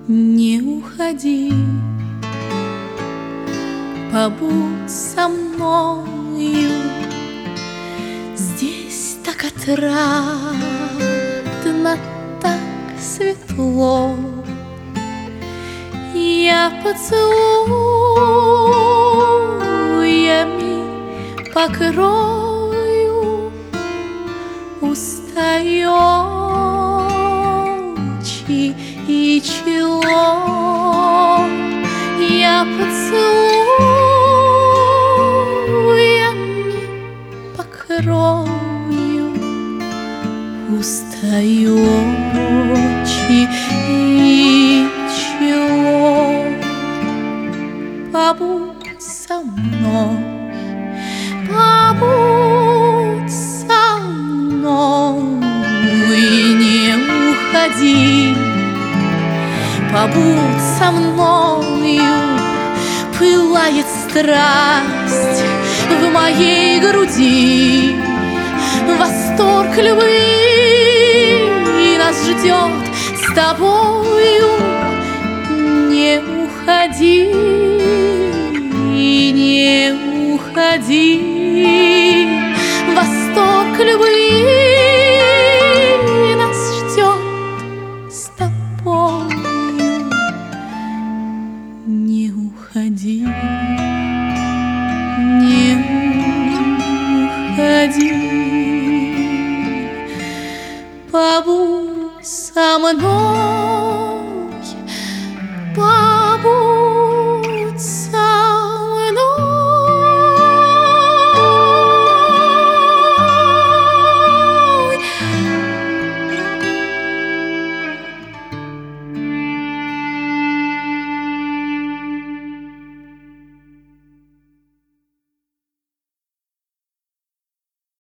Не уходи, побудь со мною. Здесь так отрадно, так светло. Я поцелуями покрою устаёчи и чело. Я поцелуями покрою устаёчи и чело. Побудь со мной, побудь со мной, не уходи. Побудь со мною, пылает страсть в моей груди. Восторг любви нас ждет с тобою. Не уходи, не уходи. Восторг любви нас ждет с тобою. Не уходи, не уходи. Побудь со мной, побудь.